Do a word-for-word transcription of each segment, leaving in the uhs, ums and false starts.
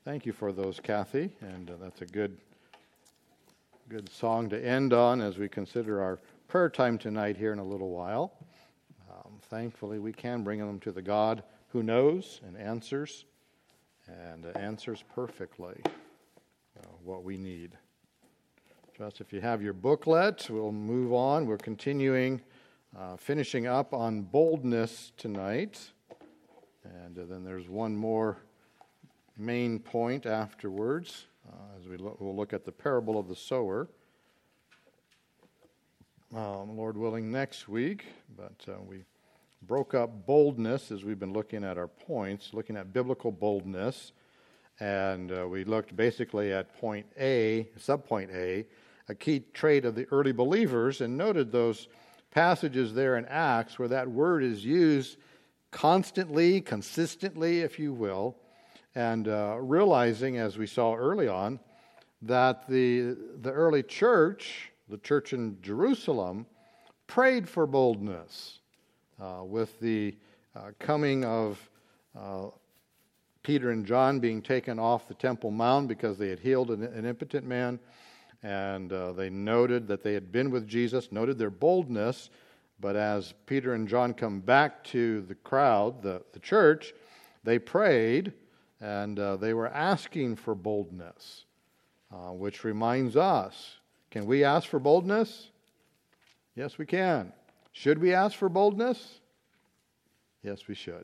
Thank you for those, Kathy, and uh, that's a good, good song to end on as we consider our prayer time tonight here in a little while. Um, thankfully, we can bring them to the God who knows and answers, and uh, answers perfectly uh, what we need. Just if you have your booklet, we'll move on. We're continuing, uh, finishing up on boldness tonight, and uh, then there's one more main point afterwards, uh, as we look, we'll look at the parable of the sower, um, Lord willing, next week. But uh, we broke up boldness as we've been looking at our points, looking at biblical boldness, and uh, we looked basically at point A, subpoint A, a key trait of the early believers, and noted those passages there in Acts where that word is used constantly, consistently, if you will, and uh, realizing, as we saw early on, that the the early church, the church in Jerusalem, prayed for boldness uh, with the uh, coming of uh, Peter and John being taken off the Temple Mount because they had healed an, an impotent man, and uh, they noted that they had been with Jesus, noted their boldness, but as Peter and John come back to the crowd, the, the church, they prayed. And uh, they were asking for boldness, uh, which reminds us, can we ask for boldness? Yes, we can. Should we ask for boldness? Yes, we should.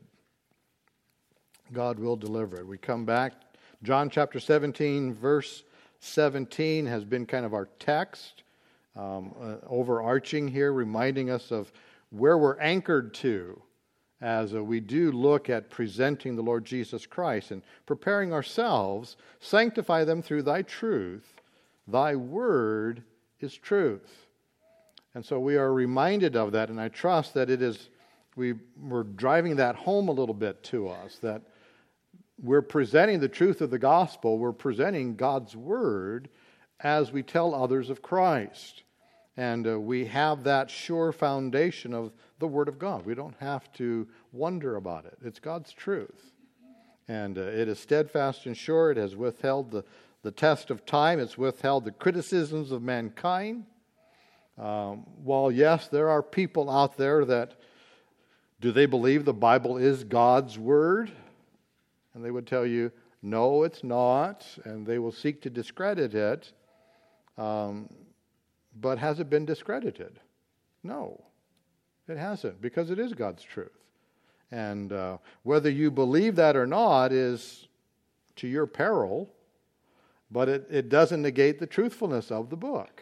God will deliver it. We come back. John chapter seventeen, verse seventeen has been kind of our text, um, uh, overarching here, reminding us of where we're anchored to as uh, we do look at presenting the Lord Jesus Christ and preparing ourselves. Sanctify them through thy truth. Thy word is truth. And so we are reminded of that, and I trust that it is, we, we're driving that home a little bit to us, that we're presenting the truth of the gospel, we're presenting God's word as we tell others of Christ. And uh, we have that sure foundation of the Word of God. We don't have to wonder about it. It's God's truth. And uh, it is steadfast and sure. It has withheld the, the test of time. It's withheld the criticisms of mankind. Um, while, yes, there are people out there that, do they believe the Bible is God's Word? And they would tell you, no, it's not. And they will seek to discredit it. Um But has it been discredited? No, it hasn't, because it is God's truth. And uh, whether you believe that or not is to your peril, but it, it doesn't negate the truthfulness of the book.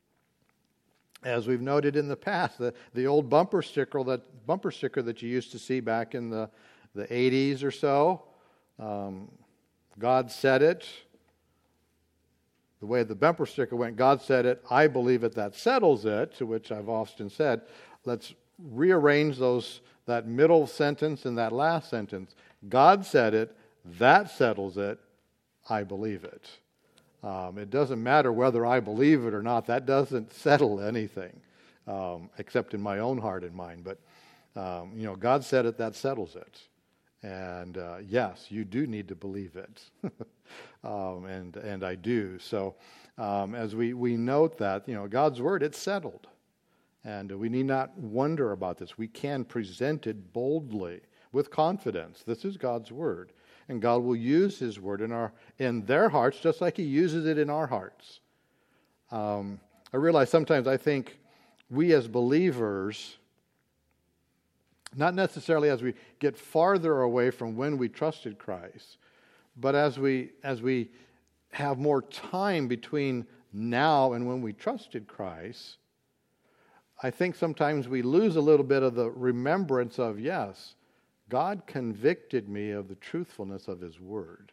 As we've noted in the past, the, the old bumper sticker that bumper sticker that you used to see back in the, the eighties or so, um, God said it. The way the bumper sticker went, God said it, I believe it, that settles it, to which I've often said, let's rearrange those that middle sentence and that last sentence. God said it, that settles it, I believe it. Um, it doesn't matter whether I believe it or not. That doesn't settle anything, um, except in my own heart and mind. But, um, you know, God said it, that settles it. And uh, yes, you do need to believe it, um, and and I do. So um, as we, we note that, you know, God's word, it's settled, and we need not wonder about this. We can present it boldly with confidence. This is God's word, and God will use His word in our in their hearts just like He uses it in our hearts. Um, I realize sometimes I think we as believers, not necessarily as we get farther away from when we trusted Christ, but as we as we have more time between now and when we trusted Christ, I think sometimes we lose a little bit of the remembrance of, yes, God convicted me of the truthfulness of His word.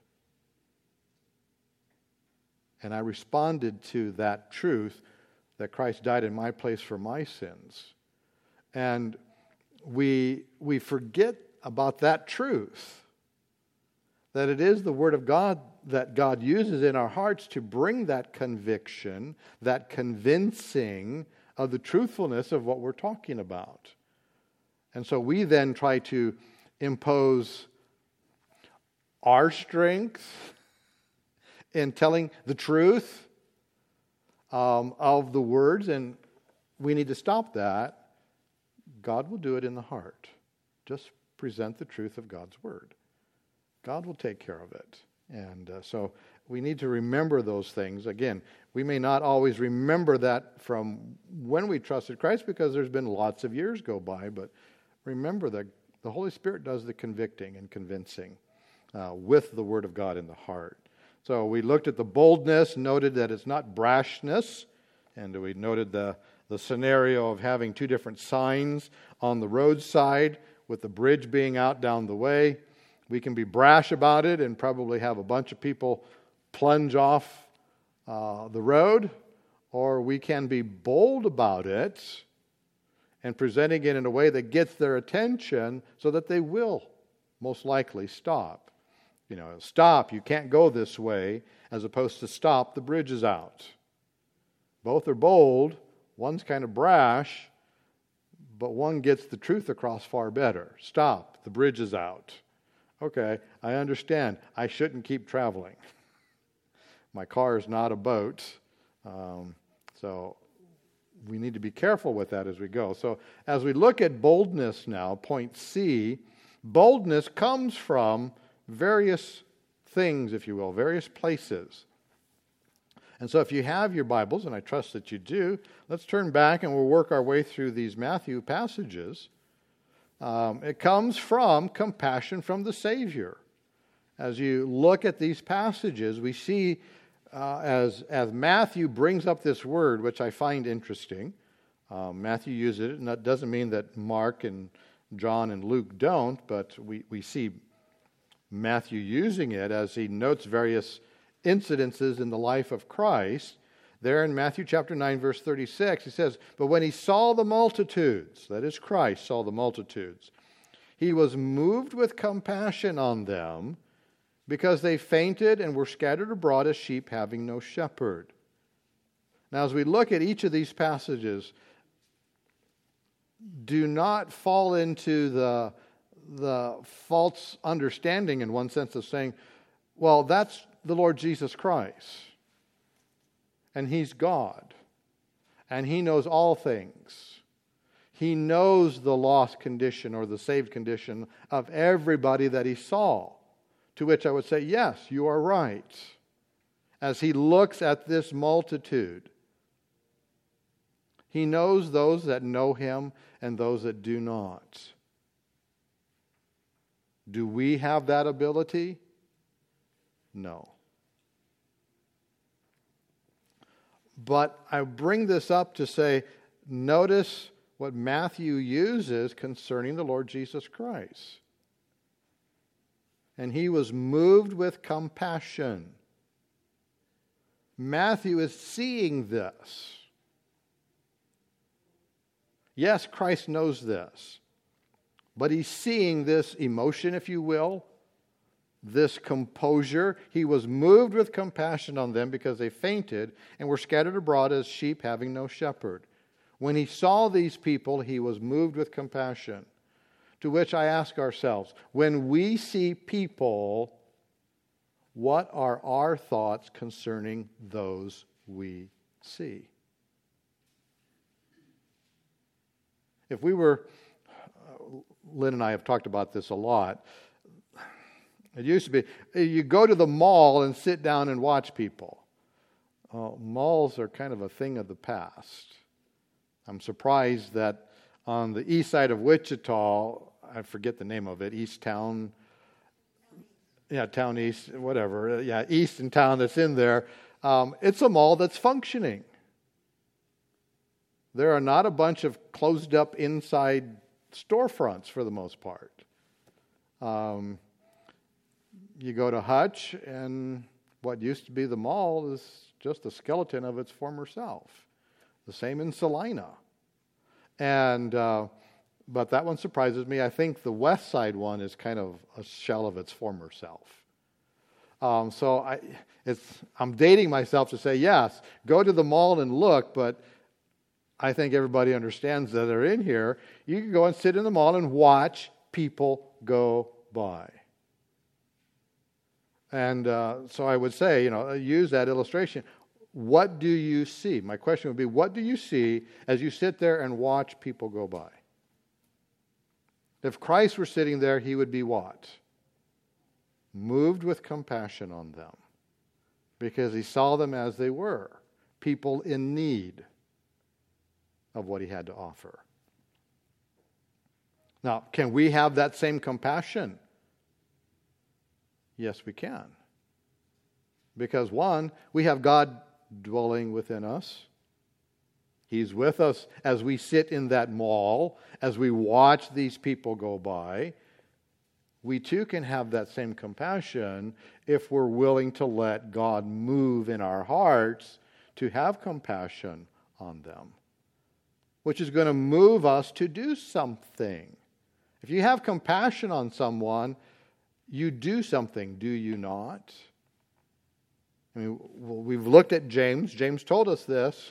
And I responded to that truth that Christ died in my place for my sins. And We we forget about that truth, that it is the Word of God that God uses in our hearts to bring that conviction, that convincing of the truthfulness of what we're talking about. And so we then try to impose our strength in telling the truth um, of the words, and we need to stop that. God will do it in the heart. Just present the truth of God's word. God will take care of it. And uh, so we need to remember those things. Again, we may not always remember that from when we trusted Christ because there's been lots of years go by, but remember that the Holy Spirit does the convicting and convincing uh, with the Word of God in the heart. So we looked at the boldness, noted that it's not brashness, and we noted the, the scenario of having two different signs on the roadside with the bridge being out down the way. We can be brash about it and probably have a bunch of people plunge off uh, the road, or we can be bold about it and presenting it in a way that gets their attention so that they will most likely stop. You know, stop, you can't go this way, as opposed to stop, the bridge is out. Both are bold, one's kind of brash, but one gets the truth across far better. Stop, the bridge is out. Okay, I understand. I shouldn't keep traveling. My car is not a boat. Um, so we need to be careful with that as we go. So as we look at boldness now, point C, boldness comes from various things, if you will, various places. And so if you have your Bibles, and I trust that you do, let's turn back and we'll work our way through these Matthew passages. Um, it comes from compassion from the Savior. As you look at these passages, we see uh, as, as Matthew brings up this word, which I find interesting. Um, Matthew uses it, and that doesn't mean that Mark and John and Luke don't, but we, we see Matthew using it as he notes various incidences in the life of Christ. There in Matthew chapter nine, verse thirty-six, he says, "But when he saw the multitudes," that is Christ saw the multitudes, "he was moved with compassion on them because they fainted and were scattered abroad as sheep having no shepherd." Now, as we look at each of these passages, do not fall into the, the false understanding in one sense of saying, well, that's the Lord Jesus Christ. And He's God. And He knows all things. He knows the lost condition or the saved condition of everybody that He saw. To which I would say, yes, you are right. As He looks at this multitude, He knows those that know Him and those that do not. Do we have that ability? No. But I bring this up to say, notice what Matthew uses concerning the Lord Jesus Christ. And He was moved with compassion. Matthew is seeing this. Yes, Christ knows this. But he's seeing this emotion, if you will, this composure. He was moved with compassion on them because they fainted and were scattered abroad as sheep having no shepherd. When he saw these people, he was moved with compassion. To which I ask ourselves, when we see people, what are our thoughts concerning those we see? If we were, uh, Lynn and I have talked about this a lot. It used to be, you go to the mall and sit down and watch people. Uh, malls are kind of a thing of the past. I'm surprised that on the east side of Wichita, I forget the name of it, East Town, yeah, Town East, whatever, yeah, East in town that's in there, um, it's a mall that's functioning. There are not a bunch of closed up inside storefronts for the most part. Um, you go to Hutch, and what used to be the mall is just a skeleton of its former self. The same in Salina. And uh, but that one surprises me. I think the west side one is kind of a shell of its former self. Um, so I, it's I'm dating myself to say, yes, go to the mall and look, but I think everybody understands that they're in here. You can go and sit in the mall and watch people go by. And uh, so I would say, you know, use that illustration. What do you see? My question would be, what do you see as you sit there and watch people go by? If Christ were sitting there, he would be what? Moved with compassion on them. Because he saw them as they were. People in need of what he had to offer. Now, can we have that same compassion? Yes, we can. Because one, we have God dwelling within us. He's with us as we sit in that mall, as we watch these people go by. We too can have that same compassion if we're willing to let God move in our hearts to have compassion on them, which is going to move us to do something. If you have compassion on someone, you do something, do you not? I mean, we've looked at James. James told us this.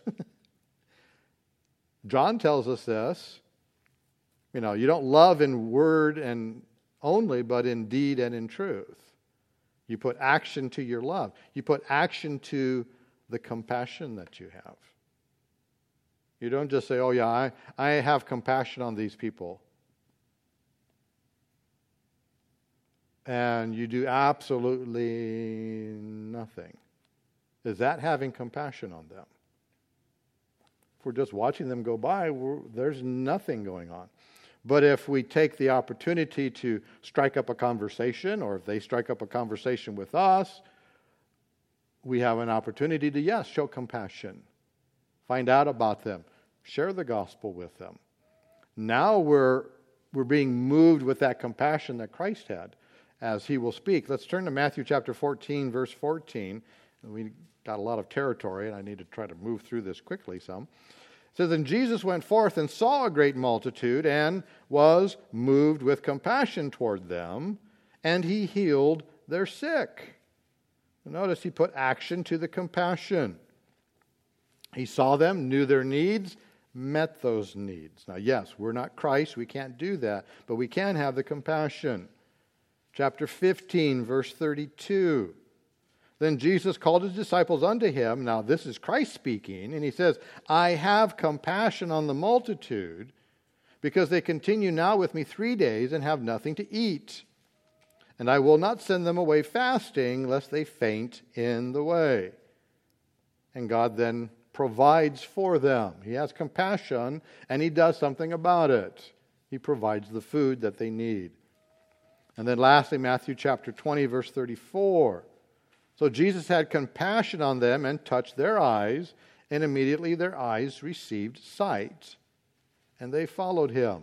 John tells us this. You know, you don't love in word and only, but in deed and in truth. You put action to your love. You put action to the compassion that you have. You don't just say, oh yeah, I, I have compassion on these people. And you do absolutely nothing. Is that having compassion on them? If we're just watching them go by, there's nothing going on. But if we take the opportunity to strike up a conversation, or if they strike up a conversation with us, we have an opportunity to, yes, show compassion. Find out about them. Share the gospel with them. Now we're, we're being moved with that compassion that Christ had as he will speak. Let's turn to Matthew chapter fourteen, verse fourteen. We got a lot of territory, and I need to try to move through this quickly some. It says, and Jesus went forth and saw a great multitude, and was moved with compassion toward them, and he healed their sick. Notice he put action to the compassion. He saw them, knew their needs, met those needs. Now, yes, we're not Christ, we can't do that, but we can have the compassion. Chapter fifteen, verse thirty-two. Then Jesus called his disciples unto him. Now this is Christ speaking. And he says, I have compassion on the multitude, because they continue now with me three days and have nothing to eat. And I will not send them away fasting, lest they faint in the way. And God then provides for them. He has compassion, and he does something about it. He provides the food that they need. And then lastly, Matthew chapter twenty, verse thirty-four. So Jesus had compassion on them and touched their eyes, and immediately their eyes received sight, and they followed him.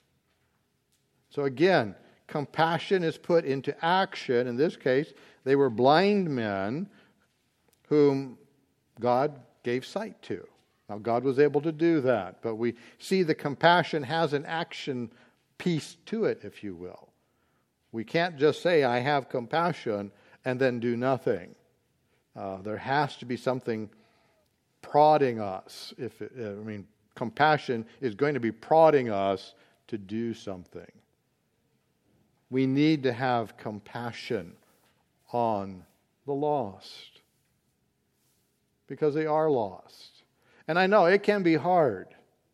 So again, compassion is put into action. In this case, they were blind men whom God gave sight to. Now, God was able to do that, but we see the compassion has an action piece to it, if you will. We can't just say, I have compassion, and then do nothing. Uh, there has to be something prodding us. If it, I mean, compassion is going to be prodding us to do something. We need to have compassion on the lost, because they are lost. And I know it can be hard.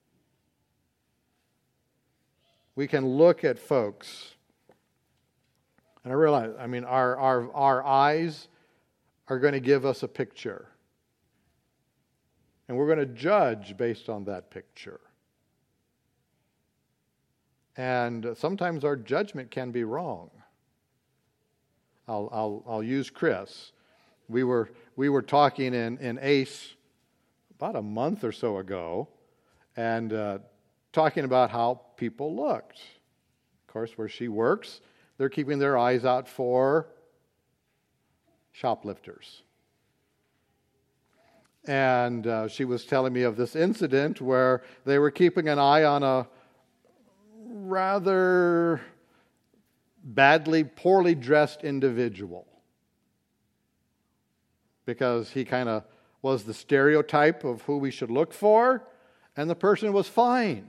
We can look at folks, and I realize, I mean, our, our, our eyes are going to give us a picture. And we're going to judge based on that picture. And sometimes our judgment can be wrong. I'll, I'll, I'll use Chris. We were, we were talking in, in ACE about a month or so ago, and uh, talking about how people looked. Of course, where she works, they're keeping their eyes out for shoplifters. And uh, she was telling me of this incident where they were keeping an eye on a rather badly, poorly dressed individual, because he kind of was the stereotype of who we should look for, and the person was fine.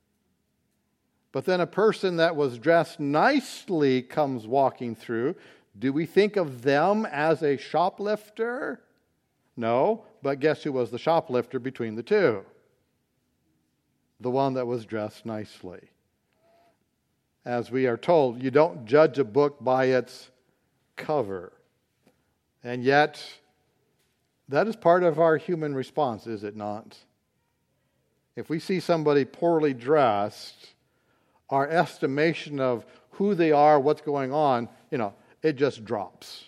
But then a person that was dressed nicely comes walking through, Do we think of them as a shoplifter? No, but guess who was the shoplifter between the two? The one that was dressed nicely. As we are told, you don't judge a book by its cover. And yet, that is part of our human response, is it not? If we see somebody poorly dressed, our estimation of who they are, what's going on, you know, it just drops.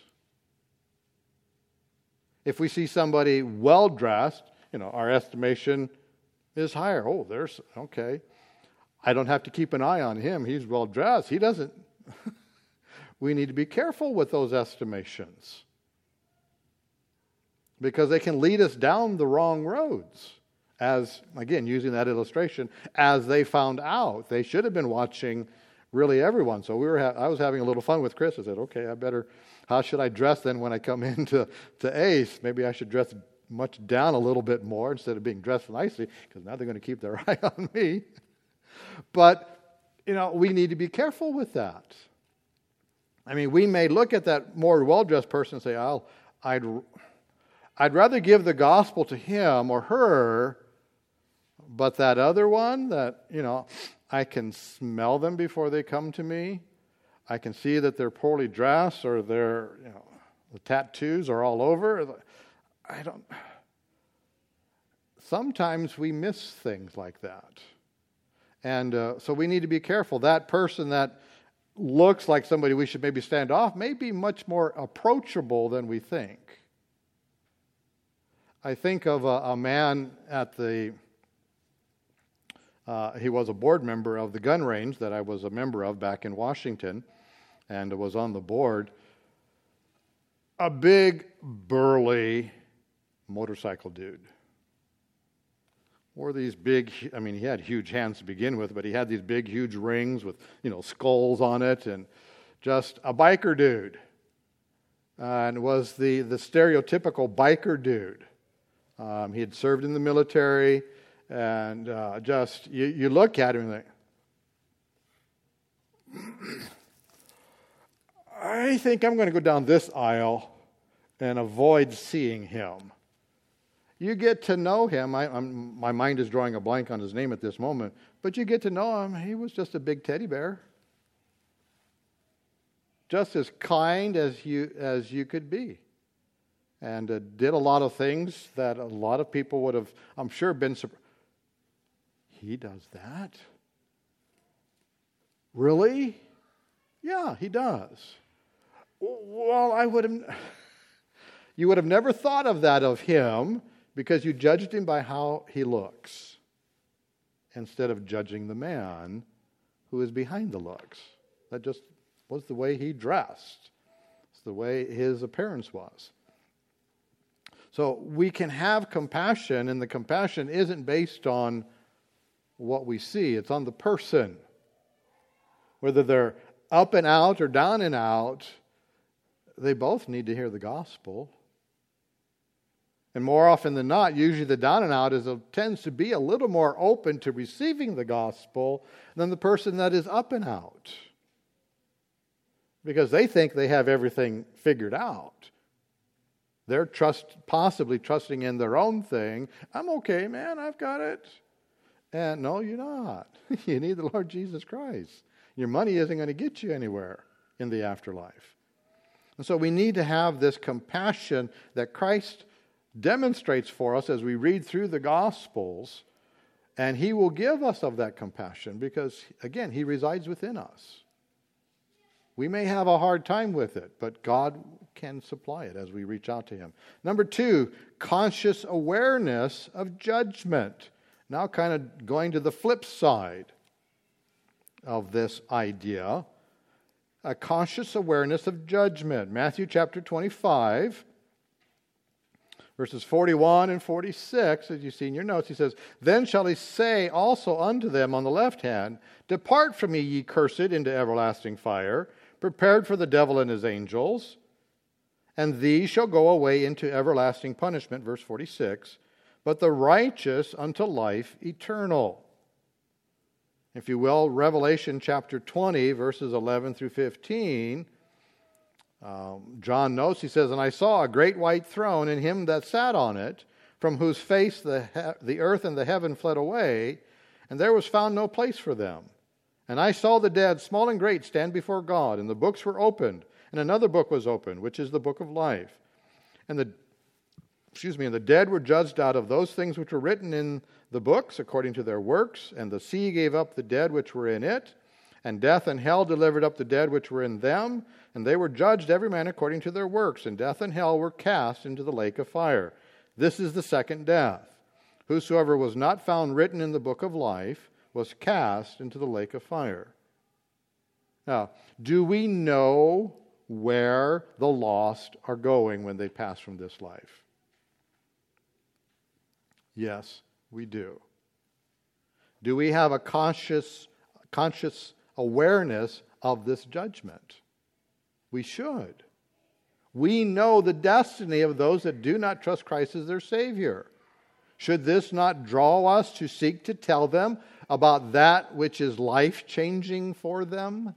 If we see somebody well-dressed, you know, our estimation is higher. Oh, there's, okay. I don't have to keep an eye on him. He's well-dressed. He doesn't. We need to be careful with those estimations, because they can lead us down the wrong roads. As, again, using that illustration, as they found out, they should have been watching really everyone. So we were. Ha- I was having a little fun with Chris. I said, okay, I better, how should I dress then when I come into to Ace? Maybe I should dress much down a little bit more instead of being dressed nicely, because now they're going to keep their eye on me. But, you know, we need to be careful with that. I mean, we may look at that more well-dressed person and say, I'll, I'd, I'd rather give the gospel to him or her, but that other one that, you know, I can smell them before they come to me. I can see that they're poorly dressed, or their, you know, the tattoos are all over. I don't. Sometimes we miss things like that. And uh, so we need to be careful. That person that looks like somebody we should maybe stand off may be much more approachable than we think. I think of a, a man at the, uh, he was a board member of the gun range that I was a member of back in Washington, and was on the board. A big, burly motorcycle dude. Wore these big, I mean, he had huge hands to begin with, but he had these big, huge rings with, you know, skulls on it, and just a biker dude. Uh, and was the, the stereotypical biker dude. Um, he had served in the military, and uh, just, you, you look at him and think, I think I'm going to go down this aisle and avoid seeing him. You get to know him. I, I'm, my mind is drawing a blank on his name at this moment, but you get to know him. He was just a big teddy bear. Just as kind as you as you could be. And uh, did a lot of things that a lot of people would have, I'm sure, been surprised. He does that? Really? Yeah, he does. Well, I would have, you would have never thought of that of him, because you judged him by how he looks, instead of judging the man who is behind the looks. That just was the way he dressed. It's the way his appearance was. So we can have compassion, and the compassion isn't based on what we see. It's on the person. Whether they're up and out or down and out, they both need to hear the gospel. And more often than not, usually the down and out is a, tends to be a little more open to receiving the gospel than the person that is up and out. Because they think they have everything figured out. They're trust, possibly trusting in their own thing. I'm okay, man, I've got it. And no, you're not. You need the Lord Jesus Christ. Your money isn't going to get you anywhere in the afterlife. And so we need to have this compassion that Christ demonstrates for us as we read through the Gospels, and He will give us of that compassion because, again, He resides within us. We may have a hard time with it, but God can supply it as we reach out to Him. Number two, conscious awareness of judgment. Now kind of going to the flip side of this idea. A conscious awareness of judgment. Matthew chapter twenty-five, verses forty-one and forty-six, as you see in your notes, He says, Then shall He say also unto them on the left hand, Depart from me, ye cursed, into everlasting fire, prepared for the devil and his angels. And these shall go away into everlasting punishment, verse forty-six, but the righteous unto life eternal. If you will, Revelation chapter twenty, verses eleven through fifteen, Um, John notes, he says, "And I saw a great white throne, and him that sat on it, from whose face the, he- the earth and the heaven fled away, and there was found no place for them. And I saw the dead, small and great, stand before God, and the books were opened, and another book was opened, which is the book of life. And the excuse me, and the dead were judged out of those things which were written in the books according to their works, and the sea gave up the dead which were in it, and death and hell delivered up the dead which were in them, and they were judged every man according to their works, and death and hell were cast into the lake of fire. This is the second death. Whosoever was not found written in the book of life was cast into the lake of fire." Now, do we know where the lost are going when they pass from this life? Yes, we do. Do we have a conscious, conscious awareness of this judgment? We should. We know the destiny of those that do not trust Christ as their Savior. Should this not draw us to seek to tell them about that which is life-changing for them?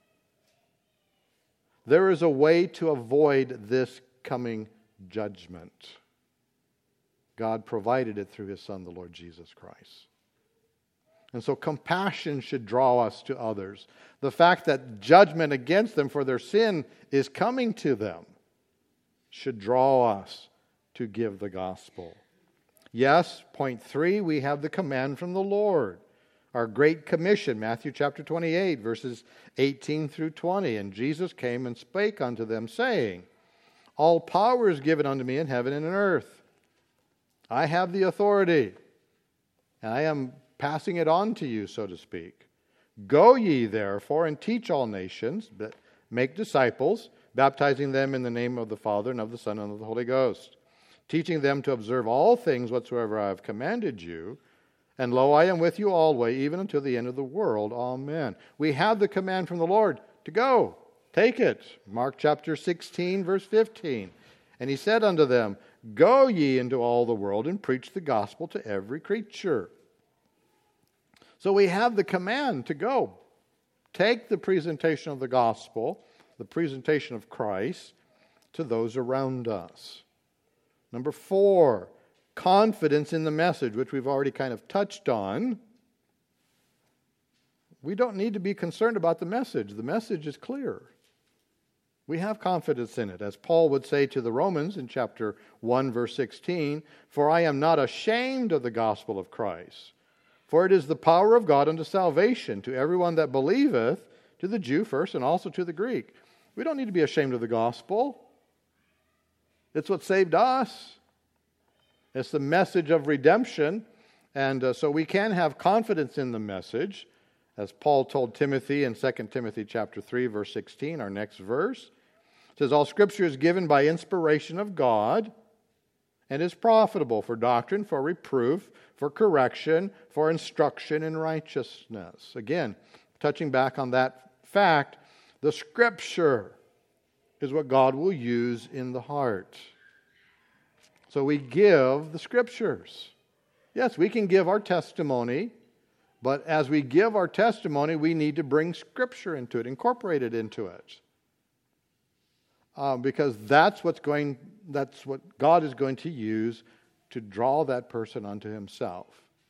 There is a way to avoid this coming judgment. God provided it through His Son, the Lord Jesus Christ. And so compassion should draw us to others. The fact that judgment against them for their sin is coming to them should draw us to give the gospel. Yes, point three, we have the command from the Lord. Our Great Commission, Matthew chapter twenty-eight, verses eighteen through twenty. "And Jesus came and spake unto them, saying, All power is given unto me in heaven and in earth. I have the authority, and I am passing it on to you, so to speak. Go ye therefore and teach all nations, make disciples, baptizing them in the name of the Father and of the Son and of the Holy Ghost, teaching them to observe all things whatsoever I have commanded you. And lo, I am with you always, even until the end of the world. Amen." We have the command from the Lord to go. Take it. Mark chapter sixteen, verse fifteen. "And he said unto them, Go ye into all the world and preach the gospel to every creature." So we have the command to go. Take the presentation of the gospel, the presentation of Christ, to those around us. Number four, confidence in the message, which we've already kind of touched on. We don't need to be concerned about the message. The message is clear. We have confidence in it. As Paul would say to the Romans in chapter one, verse sixteen, "For I am not ashamed of the gospel of Christ, for it is the power of God unto salvation to everyone that believeth, to the Jew first and also to the Greek." We don't need to be ashamed of the gospel. It's what saved us. It's the message of redemption. And uh, so we can have confidence in the message. As Paul told Timothy in Second Timothy chapter three, verse sixteen, our next verse. It says, "All Scripture is given by inspiration of God and is profitable for doctrine, for reproof, for correction, for instruction in righteousness." Again, touching back on that fact, the Scripture is what God will use in the heart. So we give the Scriptures. Yes, we can give our testimony, but as we give our testimony, we need to bring Scripture into it, incorporate it into it. Uh, because that's what's going, that's what God is going to use to draw that person unto Himself.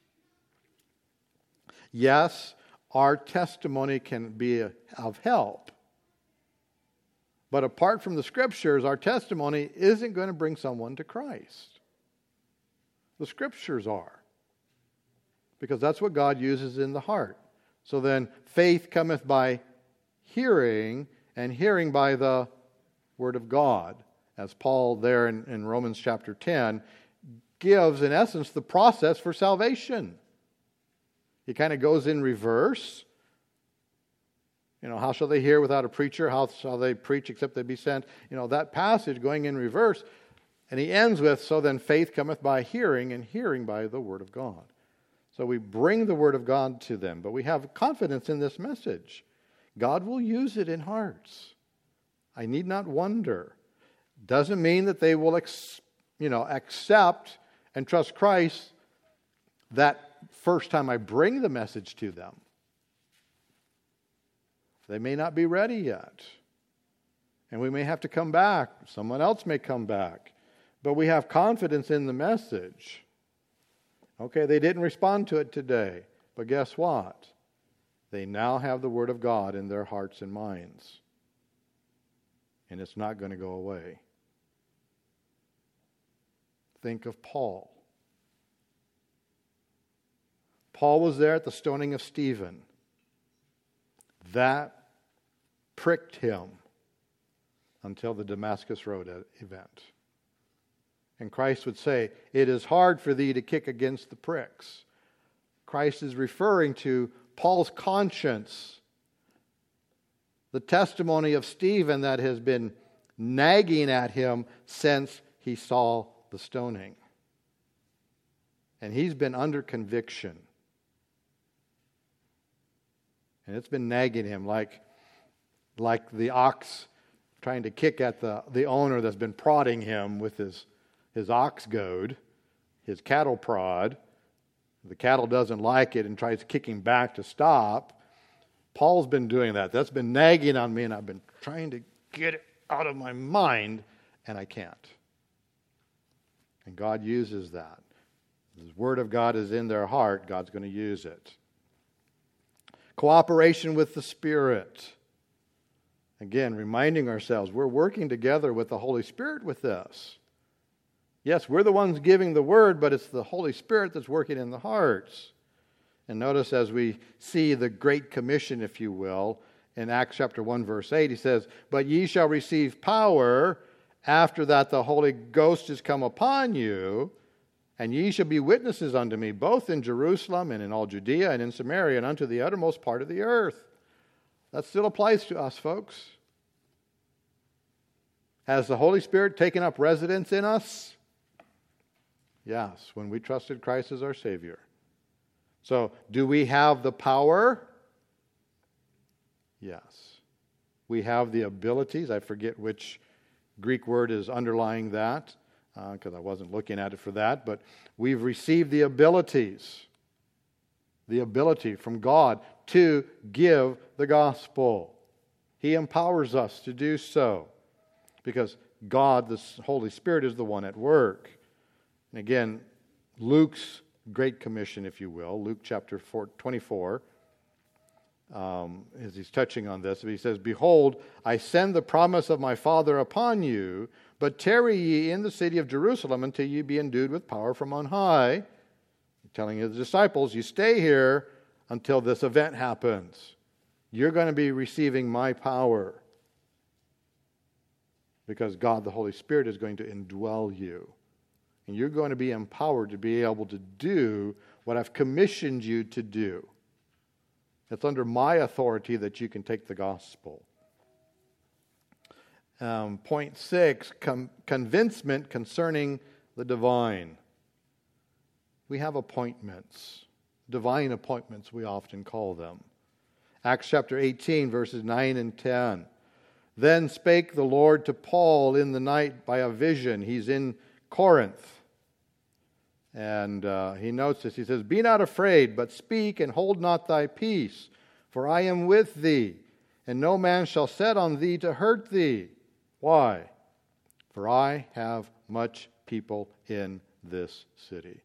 Yes, our testimony can be of help. But apart from the Scriptures, our testimony isn't going to bring someone to Christ. The Scriptures are. Because that's what God uses in the heart. So then, faith cometh by hearing, and hearing by the Word of God. As Paul there in, in Romans chapter ten gives, in essence, the process for salvation. He kind of goes in reverse. You know, how shall they hear without a preacher? How shall they preach except they be sent? You know, that passage going in reverse. And he ends with, "So then faith cometh by hearing, and hearing by the Word of God." So we bring the Word of God to them, but we have confidence in this message. God will use it in hearts. I need not wonder. Doesn't mean that they will, ex, you know, accept and trust Christ that first time I bring the message to them. They may not be ready yet. And we may have to come back. Someone else may come back. But we have confidence in the message. Okay, they didn't respond to it today. But guess what? They now have the Word of God in their hearts and minds. And it's not going to go away. Think of Paul. Paul was there at the stoning of Stephen. That pricked him until the Damascus Road event. And Christ would say, it is hard for thee to kick against the pricks. Christ is referring to Paul's conscience, the testimony of Stephen that has been nagging at him since he saw the stoning. And he's been under conviction. And it's been nagging him like, like the ox trying to kick at the, the owner that's been prodding him with his, his ox goad, his cattle prod. The cattle doesn't like it and tries kicking back to stop. Paul's been doing that. That's been nagging on me, and I've been trying to get it out of my mind, and I can't. And God uses that. The Word of God is in their heart. God's going to use it. Cooperation with the Spirit. Again, reminding ourselves, we're working together with the Holy Spirit with this. Yes, we're the ones giving the Word, but it's the Holy Spirit that's working in the hearts. And notice as we see the Great Commission, if you will, in Acts chapter one, verse eight, he says, but ye shall receive power after that the Holy Ghost is come upon you, and ye shall be witnesses unto me, both in Jerusalem and in all Judea and in Samaria and unto the uttermost part of the earth. That still applies to us, folks. Has the Holy Spirit taken up residence in us? Yes, when we trusted Christ as our Savior. So, do we have the power? Yes. We have the abilities. I forget which Greek word is underlying that, because uh, I wasn't looking at it for that, but we've received the abilities, the ability from God to give the gospel. He empowers us to do so because God, the Holy Spirit, is the one at work. And again, Luke's Great Commission, if you will, Luke chapter twenty-four, um, as he's touching on this, he says, behold, I send the promise of my Father upon you, but tarry ye in the city of Jerusalem until ye be endued with power from on high. Telling his disciples, you stay here until this event happens. You're going to be receiving my power because God, the Holy Spirit, is going to indwell you. And you're going to be empowered to be able to do what I've commissioned you to do. It's under my authority that you can take the gospel. Um, point six, com- convincement concerning the divine. We have appointments. Divine appointments, we often call them. Acts chapter eighteen, verses nine and ten. Then spake the Lord to Paul in the night by a vision. He's in Corinth. And uh, he notes this. He says, be not afraid, but speak and hold not thy peace, for I am with thee, and no man shall set on thee to hurt thee. Why? For I have much people in this city.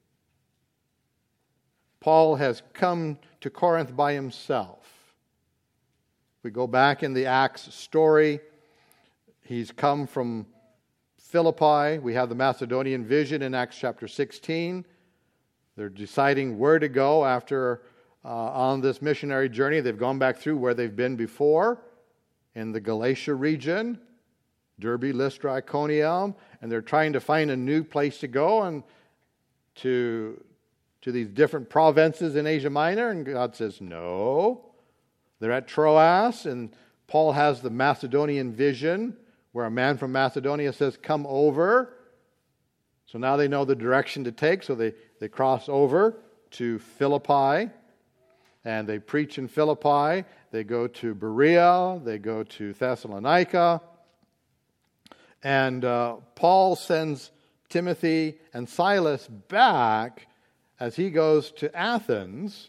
Paul has come to Corinth by himself. We go back in the Acts story. He's come from Philippi. We have the Macedonian vision in Acts chapter sixteen. They're deciding where to go after uh, on this missionary journey. They've gone back through where they've been before in the Galatia region, Derbe, Lystra, Iconium, and they're trying to find a new place to go and to, to these different provinces in Asia Minor. And God says, no. They're at Troas, and Paul has the Macedonian vision where a man from Macedonia says, come over. So now they know the direction to take, so they, they cross over to Philippi, and they preach in Philippi. They go to Berea, they go to Thessalonica, and uh, Paul sends Timothy and Silas back as he goes to Athens.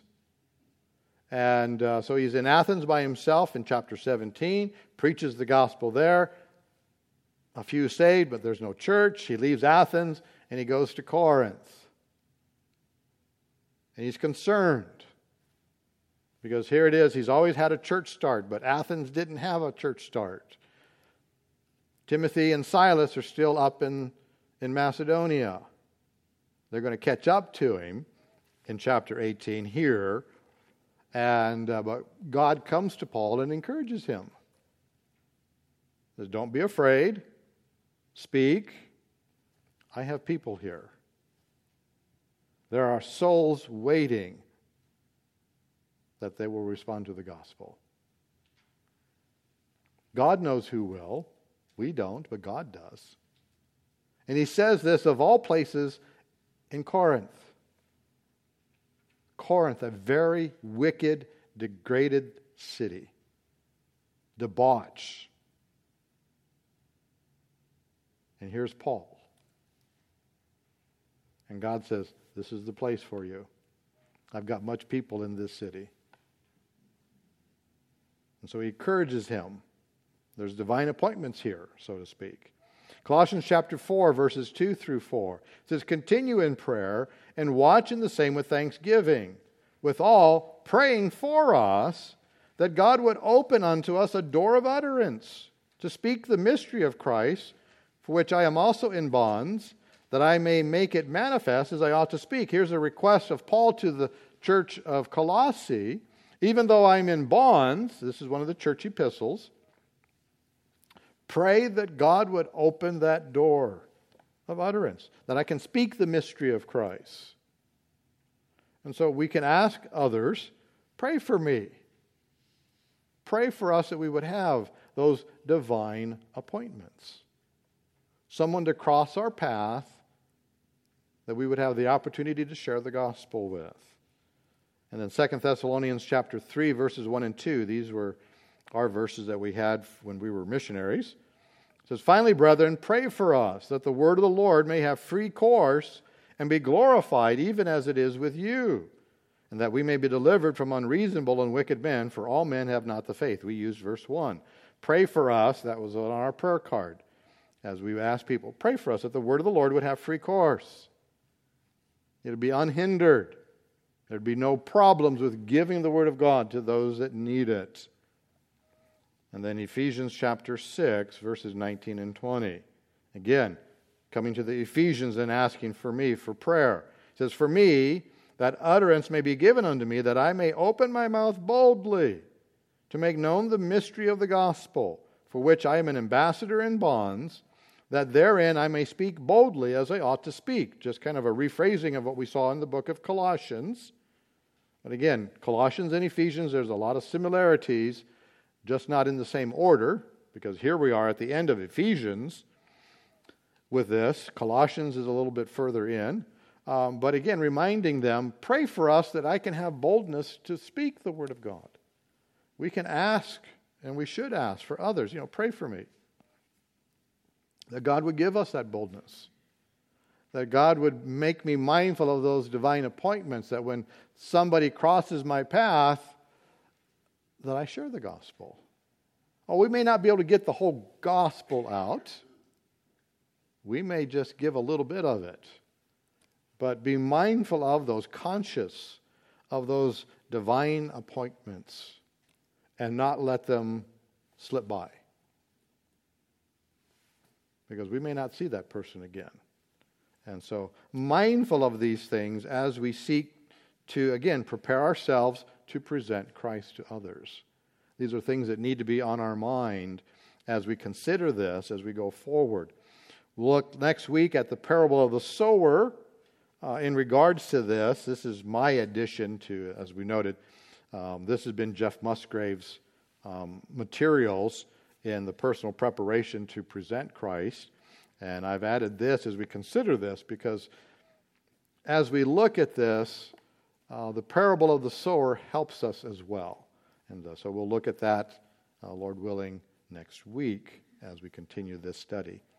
And uh, so he's in Athens by himself in chapter seventeen, preaches the gospel there. a few saved, but there's no church. He leaves Athens and he goes to Corinth. And he's concerned. Because here it is, he's always had a church start, but Athens didn't have a church start. Timothy and Silas are still up in, in Macedonia. They're going to catch up to him in chapter eighteen here. And uh, but God comes to Paul and encourages him. He says, don't be afraid. Speak. I have people here. There are souls waiting that they will respond to the gospel. God knows who will. We don't, but God does. And he says this of all places in Corinth. Corinth, a very wicked, degraded city. Debauch. And here's Paul. And God says, this is the place for you. I've got much people in this city. And so he encourages him. There's divine appointments here, so to speak. Colossians chapter four, verses two through four. It says, continue in prayer and watch in the same with thanksgiving. With all, praying for us that God would open unto us a door of utterance to speak the mystery of Christ, for which I am also in bonds, that I may make it manifest as I ought to speak. Here's a request of Paul to the church of Colossae. Even though I'm in bonds, this is one of the church epistles, pray that God would open that door of utterance, that I can speak the mystery of Christ. And so we can ask others, pray for me. Pray for us that we would have those divine appointments. Someone to cross our path that we would have the opportunity to share the gospel with. And then Second Thessalonians chapter three, verses one and two. These were our verses that we had when we were missionaries. It says, finally, brethren, pray for us, that the word of the Lord may have free course and be glorified, even as it is with you, and that we may be delivered from unreasonable and wicked men, for all men have not the faith. We used verse one. Pray for us, that was on our prayer card, as we asked people, pray for us that the word of the Lord would have free course. It would be unhindered. There'd be no problems with giving the word of God to those that need it. And then Ephesians chapter six, verses nineteen and twenty. Again, coming to the Ephesians and asking for me for prayer. It says, for me, that utterance may be given unto me, that I may open my mouth boldly to make known the mystery of the gospel, for which I am an ambassador in bonds, that therein I may speak boldly as I ought to speak. Just kind of a rephrasing of what we saw in the book of Colossians. But again, Colossians and Ephesians, there's a lot of similarities, just not in the same order, because here we are at the end of Ephesians with this. Colossians is a little bit further in. Um, but again, reminding them, pray for us that I can have boldness to speak the word of God. We can ask, and we should ask for others, you know, pray for me. That God would give us that boldness. That God would make me mindful of those divine appointments, that when somebody crosses my path, that I share the gospel. Oh, we may not be able to get the whole gospel out. We may just give a little bit of it. But be mindful of those, conscious of those divine appointments, and not let them slip by. Because we may not see that person again. And so, mindful of these things as we seek to, again, prepare ourselves to present Christ to others. These are things that need to be on our mind as we consider this, as we go forward. We'll look next week at the parable of the sower. Uh, in regards to this, this is my addition to, as we noted, um, this has been Jeff Musgrave's um, materials in the personal preparation to present Christ. And I've added this as we consider this, because as we look at this, uh, the parable of the sower helps us as well. And uh, so we'll look at that, uh, Lord willing, next week as we continue this study.